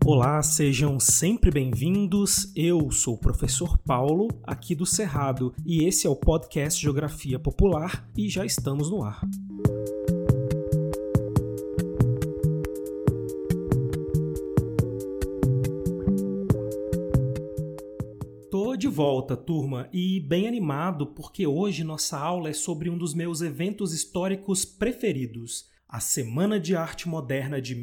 Olá, sejam sempre bem-vindos. Eu sou o professor Paulo, aqui do Cerrado, e esse é o podcast Geografia Popular e já estamos no ar. Tô de volta, turma, e bem animado porque hoje nossa aula é sobre um dos meus eventos históricos preferidos, a Semana de Arte Moderna de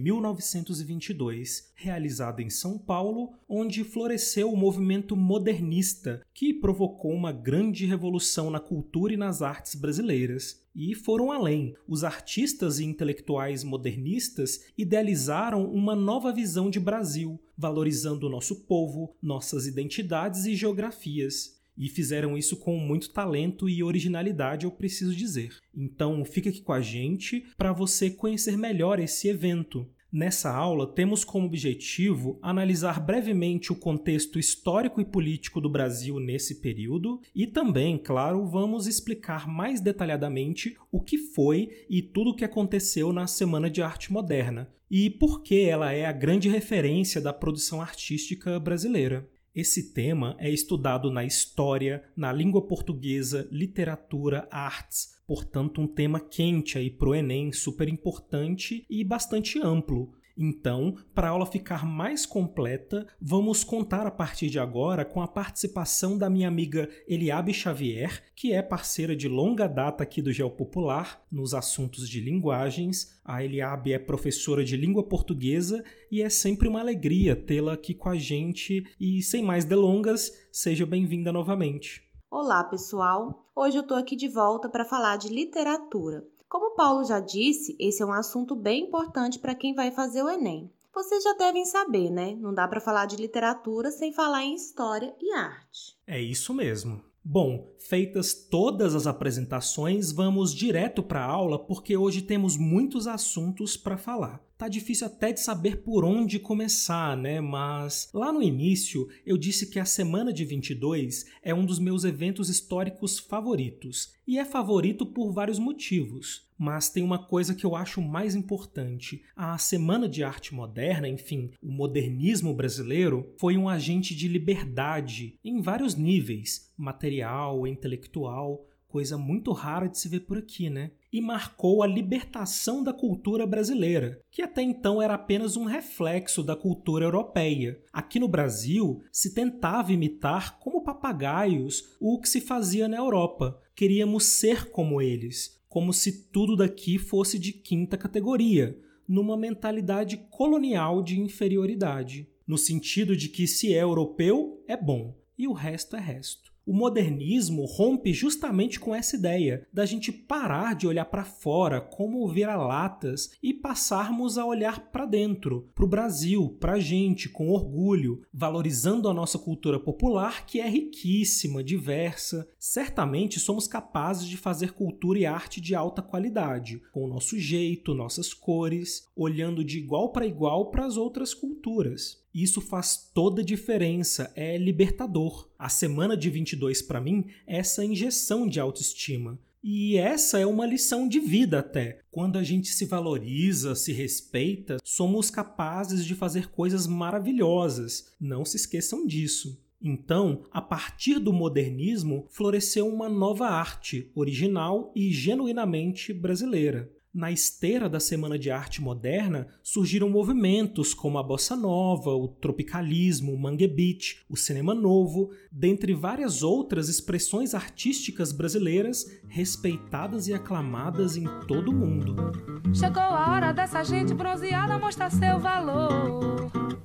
1922, realizada em São Paulo, onde floresceu o movimento modernista, que provocou uma grande revolução na cultura e nas artes brasileiras. E foram além. Os artistas e intelectuais modernistas idealizaram uma nova visão de Brasil, valorizando o nosso povo, nossas identidades e geografias. E fizeram isso com muito talento e originalidade, eu preciso dizer. Então fica aqui com a gente para você conhecer melhor esse evento. Nessa aula, temos como objetivo analisar brevemente o contexto histórico e político do Brasil nesse período e também, claro, vamos explicar mais detalhadamente o que foi e tudo o que aconteceu na Semana de Arte Moderna e por que ela é a grande referência da produção artística brasileira. Esse tema é estudado na história, na língua portuguesa, literatura, artes, portanto um tema quente aí para o Enem, super importante e bastante amplo. Então, para a aula ficar mais completa, vamos contar a partir de agora com a participação da minha amiga Eliabe Xavier, que é parceira de longa data aqui do GeoPopular nos assuntos de linguagens. A Eliabe é professora de língua portuguesa e é sempre uma alegria tê-la aqui com a gente. E sem mais delongas, seja bem-vinda novamente. Olá, pessoal! Hoje eu estou aqui de volta para falar de literatura. Como o Paulo já disse, esse é um assunto bem importante para quem vai fazer o Enem. Vocês já devem saber, né? Não dá para falar de literatura sem falar em história e arte. É isso mesmo. Bom, feitas todas as apresentações, vamos direto para a aula porque hoje temos muitos assuntos para falar. Tá difícil até de saber por onde começar, né? Mas lá no início eu disse que a Semana de 22 é um dos meus eventos históricos favoritos. E é favorito por vários motivos. Mas tem uma coisa que eu acho mais importante. A Semana de Arte Moderna, enfim, o modernismo brasileiro, foi um agente de liberdade em vários níveis, material, intelectual, coisa muito rara de se ver por aqui, né? E marcou a libertação da cultura brasileira, que até então era apenas um reflexo da cultura europeia. Aqui no Brasil, se tentava imitar, como papagaios, o que se fazia na Europa. Queríamos ser como eles, como se tudo daqui fosse de quinta categoria, numa mentalidade colonial de inferioridade, no sentido de que se é europeu, é bom, e o resto é resto. O modernismo rompe justamente com essa ideia da gente parar de olhar para fora como vira-latas e passarmos a olhar para dentro, para o Brasil, para a gente, com orgulho, valorizando a nossa cultura popular, que é riquíssima, diversa. Certamente somos capazes de fazer cultura e arte de alta qualidade, com o nosso jeito, nossas cores, olhando de igual para as outras culturas. Isso faz toda a diferença, é libertador. A Semana de 22, para mim, é essa injeção de autoestima. E essa é uma lição de vida até. Quando a gente se valoriza, se respeita, somos capazes de fazer coisas maravilhosas. Não se esqueçam disso. Então, a partir do modernismo, floresceu uma nova arte, original e genuinamente brasileira. Na esteira da Semana de Arte Moderna, surgiram movimentos como a Bossa Nova, o tropicalismo, o Mangue Beat, o cinema novo, dentre várias outras expressões artísticas brasileiras respeitadas e aclamadas em todo o mundo. Chegou a hora dessa gente bronzeada mostrar seu valor.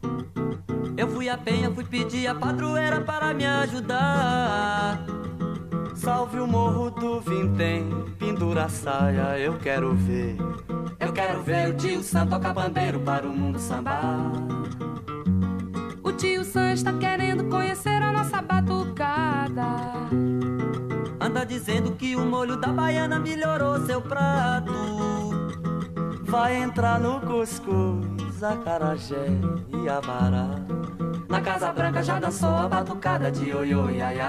Eu fui a penha, fui pedir a padroeira para me ajudar. Salve o morro do Vintém, pendura a saia, eu quero ver. Eu quero ver o tio Sam tocar pandeiro para o mundo sambar. O tio Sam está querendo conhecer a nossa batucada. Anda dizendo que o molho da baiana melhorou seu prato. Vai entrar no cuscuz, acarajé e abará. Na Casa Branca já dançou a batucada de ioiô iaiá.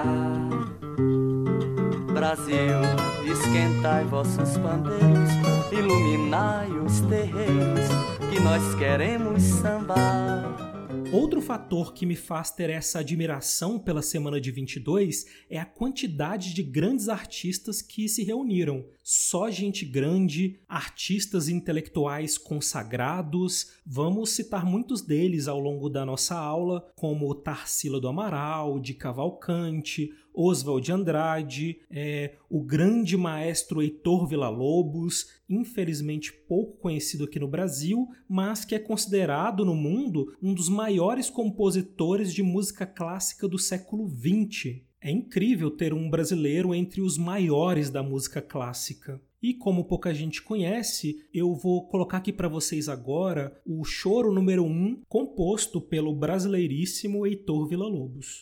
Brasil, esquentai vossos pandeiros, iluminai os terreiros, que nós queremos sambar. Outro fator que me faz ter essa admiração pela Semana de 22 é a quantidade de grandes artistas que se reuniram. Só gente grande, artistas intelectuais consagrados. Vamos citar muitos deles ao longo da nossa aula, como Tarsila do Amaral, de Cavalcante, Oswald de Andrade, o grande maestro Heitor Villa-Lobos, infelizmente pouco conhecido aqui no Brasil, mas que é considerado no mundo um dos maiores compositores de música clássica do século XX. É incrível ter um brasileiro entre os maiores da música clássica. E como pouca gente conhece, eu vou colocar aqui para vocês agora o choro número 1, composto pelo brasileiríssimo Heitor Villa-Lobos.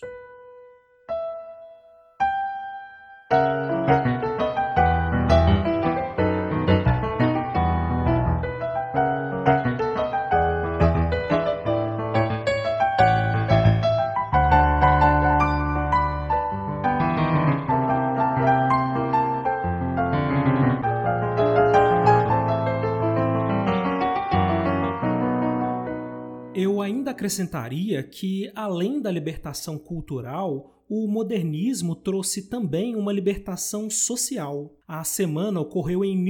Eu ainda acrescentaria que, além da libertação cultural, o modernismo trouxe também uma libertação social. A semana ocorreu em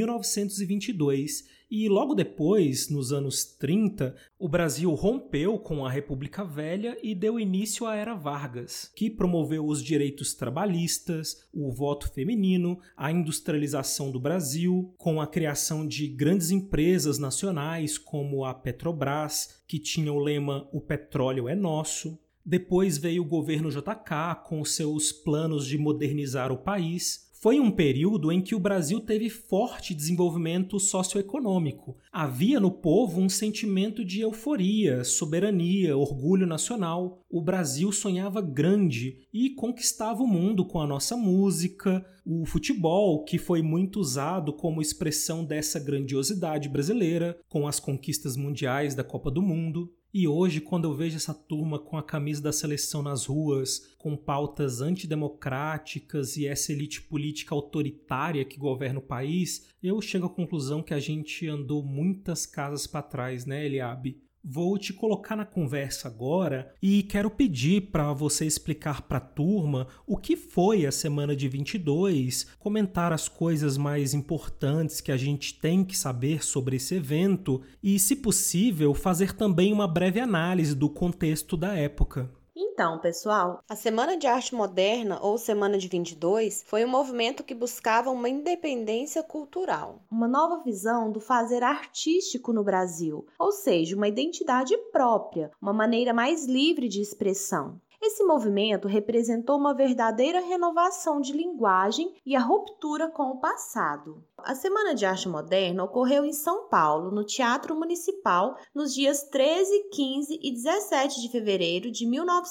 1922 e logo depois, nos anos 30, o Brasil rompeu com a República Velha e deu início à Era Vargas, que promoveu os direitos trabalhistas, o voto feminino, a industrialização do Brasil, com a criação de grandes empresas nacionais como a Petrobras, que tinha o lema "O petróleo é nosso". Depois veio o governo JK com seus planos de modernizar o país. Foi um período em que o Brasil teve forte desenvolvimento socioeconômico. Havia no povo um sentimento de euforia, soberania, orgulho nacional. O Brasil sonhava grande e conquistava o mundo com a nossa música, o futebol, que foi muito usado como expressão dessa grandiosidade brasileira, com as conquistas mundiais da Copa do Mundo. E hoje, quando eu vejo essa turma com a camisa da seleção nas ruas, com pautas antidemocráticas e essa elite política autoritária que governa o país, eu chego à conclusão que a gente andou muitas casas para trás, né, Eliabe? Vou te colocar na conversa agora e quero pedir para você explicar para a turma o que foi a Semana de 22, comentar as coisas mais importantes que a gente tem que saber sobre esse evento e, se possível, fazer também uma breve análise do contexto da época. Então, pessoal, a Semana de Arte Moderna, ou Semana de 22, foi um movimento que buscava uma independência cultural, uma nova visão do fazer artístico no Brasil, ou seja, uma identidade própria, uma maneira mais livre de expressão. Esse movimento representou uma verdadeira renovação de linguagem e a ruptura com o passado. A Semana de Arte Moderna ocorreu em São Paulo, no Teatro Municipal, nos dias 13, 15 e 17 de fevereiro de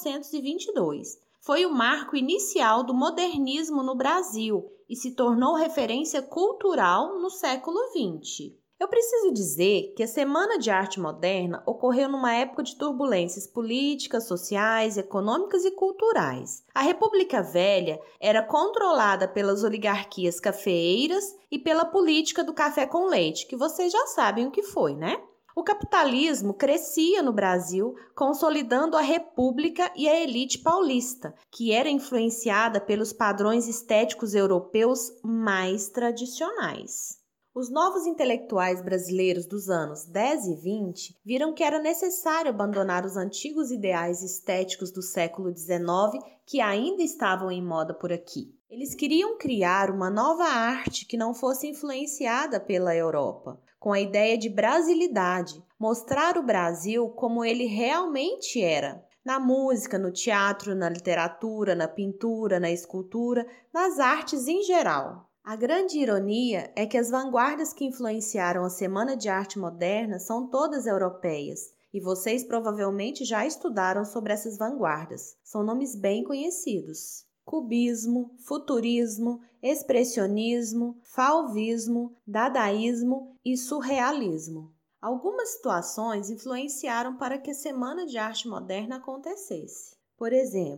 1922. Foi o marco inicial do modernismo no Brasil e se tornou referência cultural no século XX. Eu preciso dizer que a Semana de Arte Moderna ocorreu numa época de turbulências políticas, sociais, econômicas e culturais. A República Velha era controlada pelas oligarquias cafeeiras e pela política do café com leite, que vocês já sabem o que foi, né? O capitalismo crescia no Brasil, consolidando a República e a elite paulista, que era influenciada pelos padrões estéticos europeus mais tradicionais. Os novos intelectuais brasileiros dos anos 10 e 20 viram que era necessário abandonar os antigos ideais estéticos do século XIX que ainda estavam em moda por aqui. Eles queriam criar uma nova arte que não fosse influenciada pela Europa, com a ideia de brasilidade, mostrar o Brasil como ele realmente era. Na música, no teatro, na literatura, na pintura, na escultura, nas artes em geral. A grande ironia é que as vanguardas que influenciaram a Semana de Arte Moderna são todas europeias, e vocês provavelmente já estudaram sobre essas vanguardas. São nomes bem conhecidos: cubismo, futurismo, expressionismo, fauvismo, dadaísmo e surrealismo. Algumas situações influenciaram para que a Semana de Arte Moderna acontecesse. Por exemplo,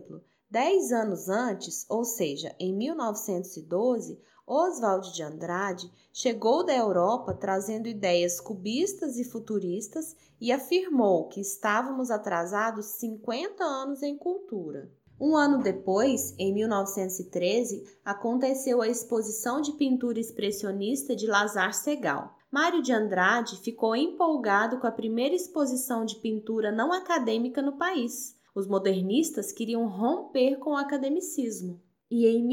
10 anos antes, ou seja, em 1912, Oswald de Andrade chegou da Europa trazendo ideias cubistas e futuristas e afirmou que estávamos atrasados 50 anos em cultura. Um ano depois, em 1913, aconteceu a exposição de pintura expressionista de Lazar Segal. Mário de Andrade ficou empolgado com a primeira exposição de pintura não acadêmica no país. Os modernistas queriam romper com o academicismo. E em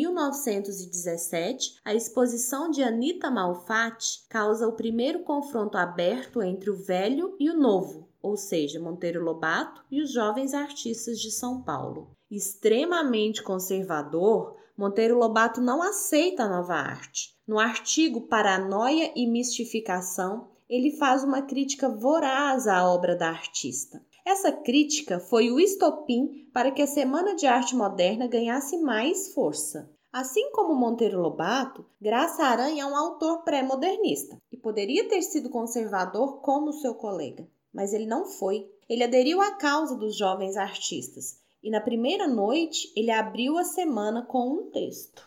1917, a exposição de Anita Malfatti causa o primeiro confronto aberto entre o velho e o novo, ou seja, Monteiro Lobato e os jovens artistas de São Paulo. Extremamente conservador, Monteiro Lobato não aceita a nova arte. No artigo Paranoia e Mistificação, ele faz uma crítica voraz à obra da artista. Essa crítica foi o estopim para que a Semana de Arte Moderna ganhasse mais força. Assim como Monteiro Lobato, Graça Aranha é um autor pré-modernista e poderia ter sido conservador como seu colega, mas ele não foi. Ele aderiu à causa dos jovens artistas e na primeira noite ele abriu a semana com um texto.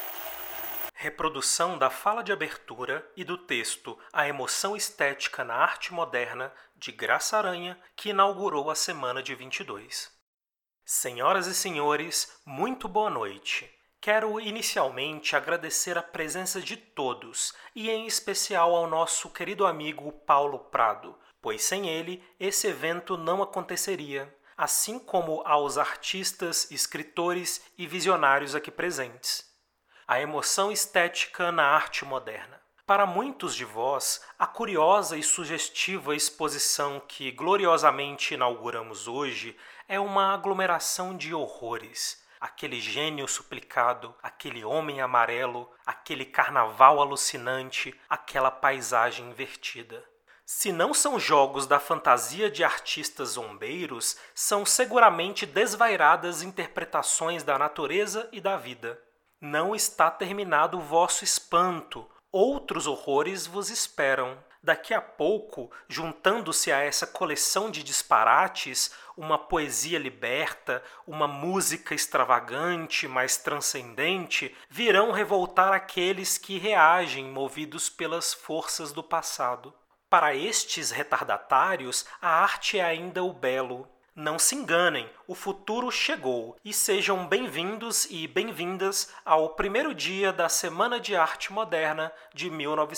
Reprodução da fala de abertura e do texto A Emoção Estética na Arte Moderna, de Graça Aranha, que inaugurou a semana de 22. Senhoras e senhores, muito boa noite. Quero inicialmente agradecer a presença de todos, e em especial ao nosso querido amigo Paulo Prado, pois sem ele esse evento não aconteceria, assim como aos artistas, escritores e visionários aqui presentes. A emoção estética na arte moderna. Para muitos de vós, a curiosa e sugestiva exposição que gloriosamente inauguramos hoje é uma aglomeração de horrores. Aquele gênio suplicado, aquele homem amarelo, aquele carnaval alucinante, aquela paisagem invertida. Se não são jogos da fantasia de artistas zombeiros, são seguramente desvairadas interpretações da natureza e da vida. Não está terminado o vosso espanto. Outros horrores vos esperam. Daqui a pouco, juntando-se a essa coleção de disparates, uma poesia liberta, uma música extravagante, mas transcendente, virão revoltar aqueles que reagem movidos pelas forças do passado. Para estes retardatários, a arte é ainda o belo. Não se enganem, o futuro chegou e sejam bem-vindos e bem-vindas ao primeiro dia da Semana de Arte Moderna de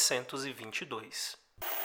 1922.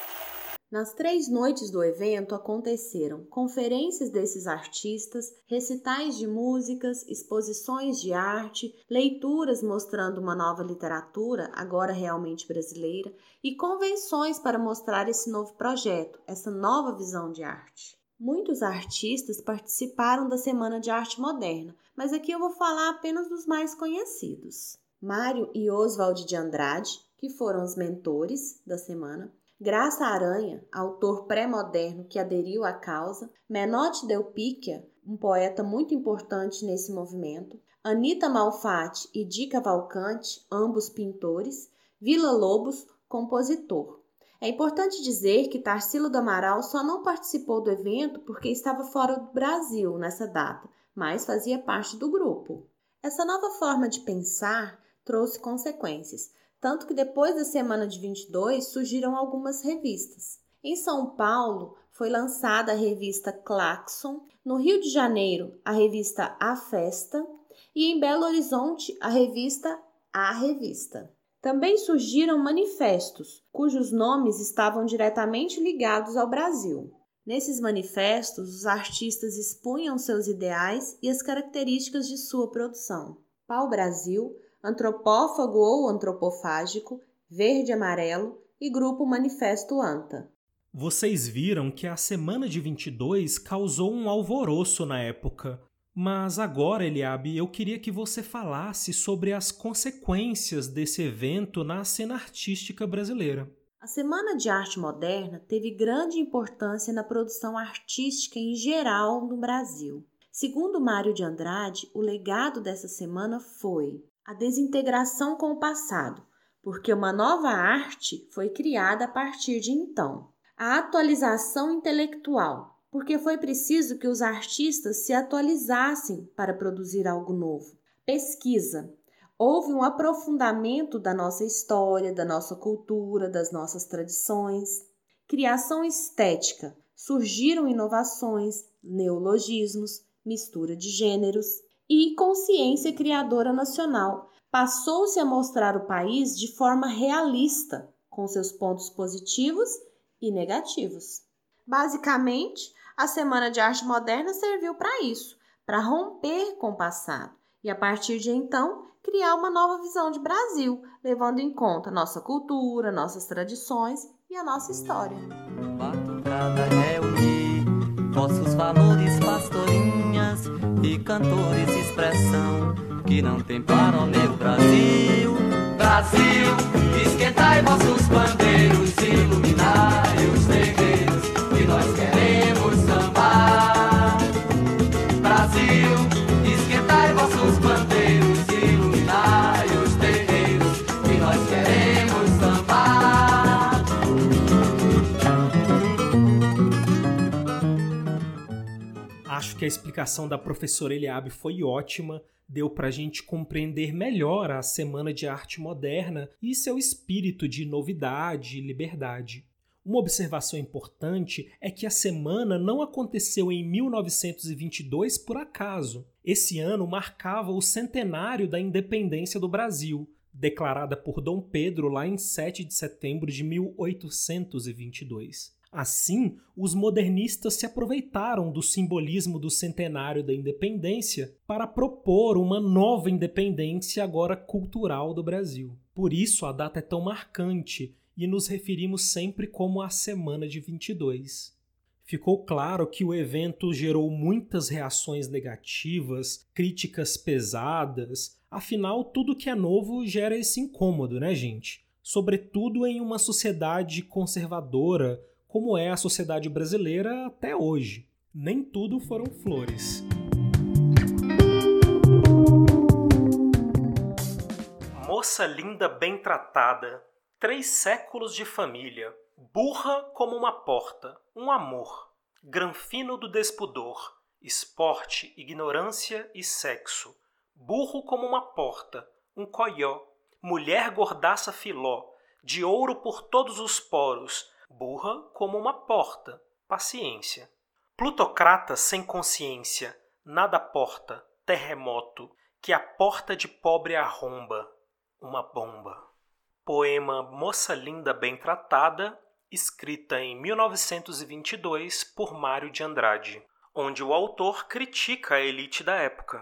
Nas 3 noites do evento aconteceram conferências desses artistas, recitais de músicas, exposições de arte, leituras mostrando uma nova literatura, agora realmente brasileira, e convenções para mostrar esse novo projeto, essa nova visão de arte. Muitos artistas participaram da Semana de Arte Moderna, mas aqui eu vou falar apenas dos mais conhecidos. Mário e Oswald de Andrade, que foram os mentores da semana. Graça Aranha, autor pré-moderno que aderiu à causa. Menotti Del Picchia, um poeta muito importante nesse movimento. Anita Malfatti e Di Cavalcanti, ambos pintores. Villa-Lobos, compositor. É importante dizer que Tarsila do Amaral só não participou do evento porque estava fora do Brasil nessa data, mas fazia parte do grupo. Essa nova forma de pensar trouxe consequências, tanto que depois da semana de 22 surgiram algumas revistas. Em São Paulo foi lançada a revista Claxon, no Rio de Janeiro a revista A Festa e em Belo Horizonte a revista A Revista. Também surgiram manifestos, cujos nomes estavam diretamente ligados ao Brasil. Nesses manifestos, os artistas expunham seus ideais e as características de sua produção. Pau-Brasil, Antropófago ou Antropofágico, Verde Amarelo e Grupo Manifesto ANTA. Vocês viram que a semana de 22 causou um alvoroço na época. Mas agora, Eliabe, eu queria que você falasse sobre as consequências desse evento na cena artística brasileira. A Semana de Arte Moderna teve grande importância na produção artística em geral no Brasil. Segundo Mário de Andrade, o legado dessa semana foi a desintegração com o passado, porque uma nova arte foi criada a partir de então. A atualização intelectual, porque foi preciso que os artistas se atualizassem para produzir algo novo. Pesquisa. Houve um aprofundamento da nossa história, da nossa cultura, das nossas tradições. Criação estética. Surgiram inovações, neologismos, mistura de gêneros e consciência criadora nacional. Passou-se a mostrar o país de forma realista, com seus pontos positivos e negativos. Basicamente, a Semana de Arte Moderna serviu para isso, para romper com o passado e, a partir de então, criar uma nova visão de Brasil, levando em conta nossa cultura, nossas tradições e a nossa história. Batucada reunir vossos valores, pastorinhas e cantores, expressão que não tem para o meu Brasil. Brasil, esquentai vossos bandeiros, iluminai os terreiros, que nós queremos sambar. Brasil, esquentai vossos bandeiros, iluminai os terreiros, que nós queremos sambar. Acho que a explicação da professora Eliabe foi ótima, deu para a gente compreender melhor a Semana de Arte Moderna e seu espírito de novidade e liberdade. Uma observação importante é que a semana não aconteceu em 1922 por acaso. Esse ano marcava o centenário da independência do Brasil, declarada por Dom Pedro lá em 7 de setembro de 1822. Assim, os modernistas se aproveitaram do simbolismo do centenário da independência para propor uma nova independência agora cultural do Brasil. Por isso a data é tão marcante e nos referimos sempre como a Semana de 22. Ficou claro que o evento gerou muitas reações negativas, críticas pesadas, afinal tudo que é novo gera esse incômodo, né, gente? Sobretudo em uma sociedade conservadora, como é a sociedade brasileira até hoje. Nem tudo foram flores. Moça linda bem tratada, 3 séculos de família, burra como uma porta, um amor, granfino do despudor, esporte, ignorância e sexo, burro como uma porta, um coió, mulher gordaça filó, de ouro por todos os poros, burra como uma porta, paciência. Plutocrata sem consciência, nada porta, terremoto, que a porta de pobre arromba, uma bomba. Poema Moça Linda Bem Tratada, escrita em 1922 por Mário de Andrade, onde o autor critica a elite da época.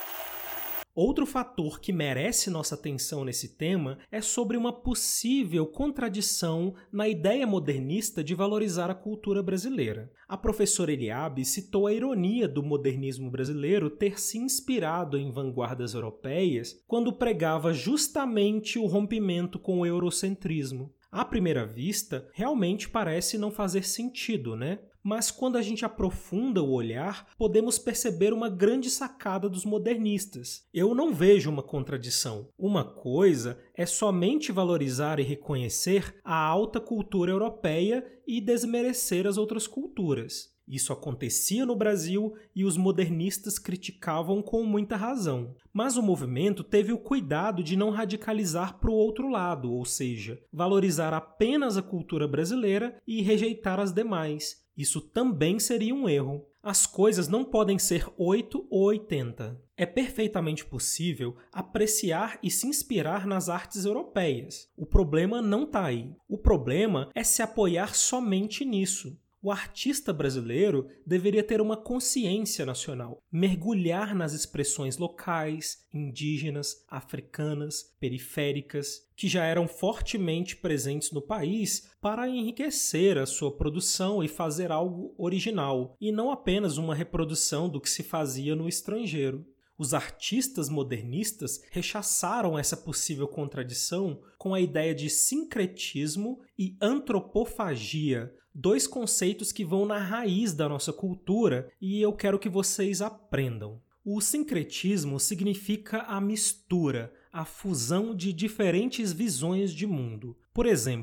Outro fator que merece nossa atenção nesse tema é sobre uma possível contradição na ideia modernista de valorizar a cultura brasileira. A professora Eliabe citou a ironia do modernismo brasileiro ter se inspirado em vanguardas europeias quando pregava justamente o rompimento com o eurocentrismo. À primeira vista, realmente parece não fazer sentido, né? Mas quando a gente aprofunda o olhar, podemos perceber uma grande sacada dos modernistas. Eu não vejo uma contradição. Uma coisa é somente valorizar e reconhecer a alta cultura europeia e desmerecer as outras culturas. Isso acontecia no Brasil e os modernistas criticavam com muita razão. Mas o movimento teve o cuidado de não radicalizar para o outro lado, ou seja, valorizar apenas a cultura brasileira e rejeitar as demais. Isso também seria um erro. As coisas não podem ser 8 ou 80. É perfeitamente possível apreciar e se inspirar nas artes europeias. O problema não está aí. O problema é se apoiar somente nisso. O artista brasileiro deveria ter uma consciência nacional, mergulhar nas expressões locais, indígenas, africanas, periféricas, que já eram fortemente presentes no país para enriquecer a sua produção e fazer algo original, e não apenas uma reprodução do que se fazia no estrangeiro. Os artistas modernistas rechaçaram essa possível contradição com a ideia de sincretismo e antropofagia, 2 conceitos que vão na raiz da nossa cultura e eu quero que vocês aprendam. O sincretismo significa a mistura, a fusão de diferentes visões de mundo. Por exemplo,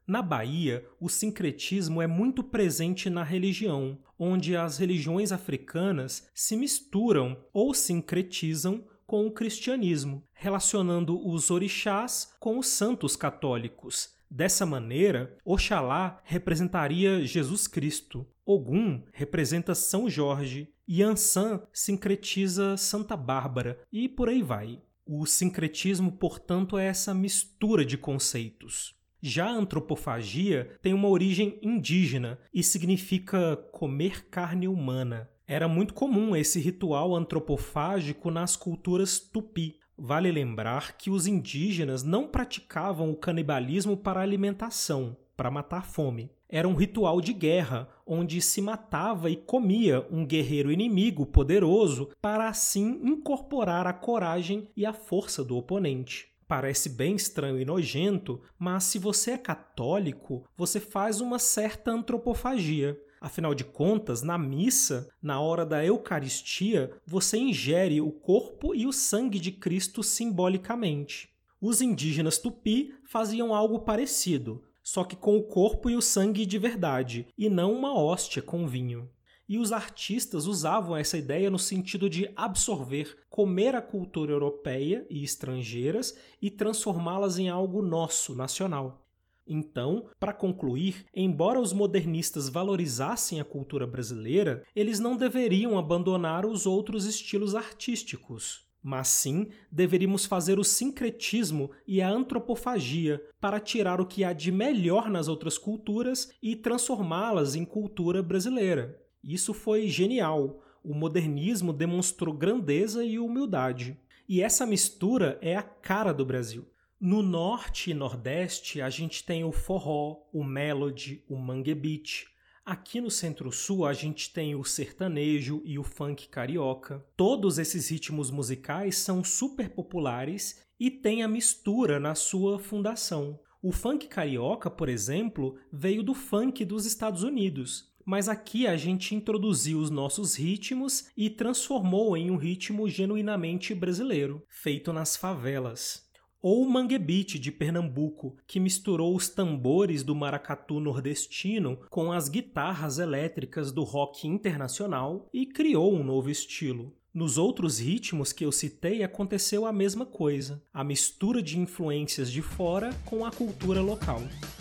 Na Bahia, o sincretismo é muito presente na religião, onde as religiões africanas se misturam ou sincretizam com o cristianismo, relacionando os orixás com os santos católicos. Dessa maneira, Oxalá representaria Jesus Cristo, Ogum representa São Jorge, Iansã sincretiza Santa Bárbara e por aí vai. O sincretismo, portanto, é essa mistura de conceitos. Já a antropofagia tem uma origem indígena e significa comer carne humana. Era muito comum esse ritual antropofágico nas culturas tupi. Vale lembrar que os indígenas não praticavam o canibalismo para alimentação, para matar a fome. Era um ritual de guerra, onde se matava e comia um guerreiro inimigo poderoso para assim incorporar a coragem e a força do oponente. Parece bem estranho e nojento, mas se você é católico, você faz uma certa antropofagia. Afinal de contas, na missa, na hora da Eucaristia, você ingere o corpo e o sangue de Cristo simbolicamente. Os indígenas tupi faziam algo parecido, só que com o corpo e o sangue de verdade, e não uma hóstia com vinho. E os artistas usavam essa ideia no sentido de absorver, comer a cultura europeia e estrangeiras e transformá-las em algo nosso, nacional. Então, para concluir, embora os modernistas valorizassem a cultura brasileira, eles não deveriam abandonar os outros estilos artísticos. Mas sim, deveríamos fazer o sincretismo e a antropofagia para tirar o que há de melhor nas outras culturas e transformá-las em cultura brasileira. Isso foi genial. O modernismo demonstrou grandeza e humildade. E essa mistura é a cara do Brasil. No norte e nordeste, a gente tem o forró, o melody, o mangue beat. Aqui no centro-sul, a gente tem o sertanejo e o funk carioca. Todos esses ritmos musicais são super populares e têm a mistura na sua fundação. O funk carioca, por exemplo, veio do funk dos Estados Unidos. Mas aqui a gente introduziu os nossos ritmos e transformou em um ritmo genuinamente brasileiro, feito nas favelas. Ou o mangue beat de Pernambuco, que misturou os tambores do maracatu nordestino com as guitarras elétricas do rock internacional e criou um novo estilo. Nos outros ritmos que eu citei aconteceu a mesma coisa, a mistura de influências de fora com a cultura local.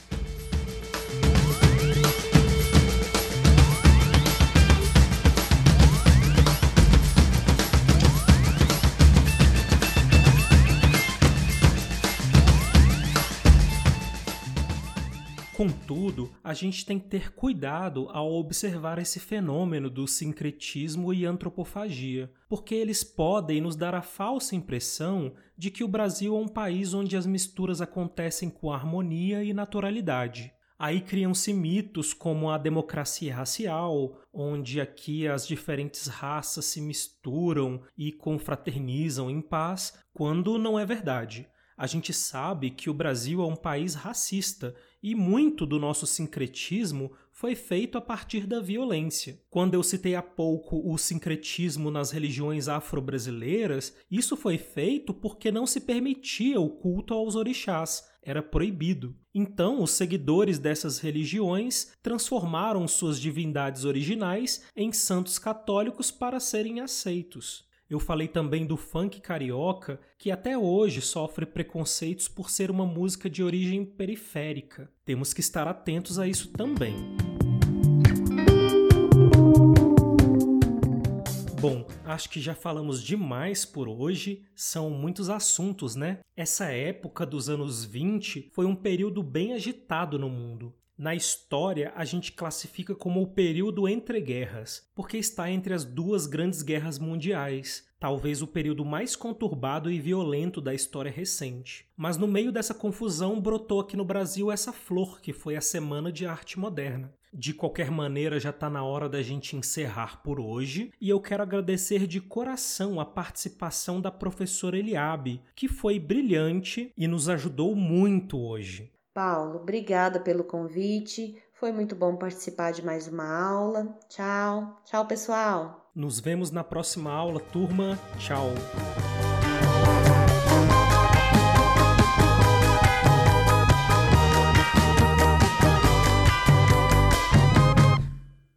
Contudo, a gente tem que ter cuidado ao observar esse fenômeno do sincretismo e antropofagia, porque eles podem nos dar a falsa impressão de que o Brasil é um país onde as misturas acontecem com harmonia e naturalidade. Aí criam-se mitos como a democracia racial, onde aqui as diferentes raças se misturam e confraternizam em paz, quando não é verdade. A gente sabe que o Brasil é um país racista e muito do nosso sincretismo foi feito a partir da violência. Quando eu citei há pouco o sincretismo nas religiões afro-brasileiras, isso foi feito porque não se permitia o culto aos orixás, era proibido. Então, os seguidores dessas religiões transformaram suas divindades originais em santos católicos para serem aceitos. Eu falei também do funk carioca, que até hoje sofre preconceitos por ser uma música de origem periférica. Temos que estar atentos a isso também. Bom, acho que já falamos demais por hoje, são muitos assuntos, né? Essa época dos anos 20 foi um período bem agitado no mundo. Na história, a gente classifica como o período entre guerras, porque está entre as duas grandes guerras mundiais, talvez o período mais conturbado e violento da história recente. Mas no meio dessa confusão brotou aqui no Brasil essa flor, que foi a Semana de Arte Moderna. De qualquer maneira, já está na hora da gente encerrar por hoje, e eu quero agradecer de coração a participação da professora Eliabe, que foi brilhante e nos ajudou muito hoje. Paulo, obrigada pelo convite. Foi muito bom participar de mais uma aula. Tchau. Tchau, pessoal. Nos vemos na próxima aula, turma. Tchau.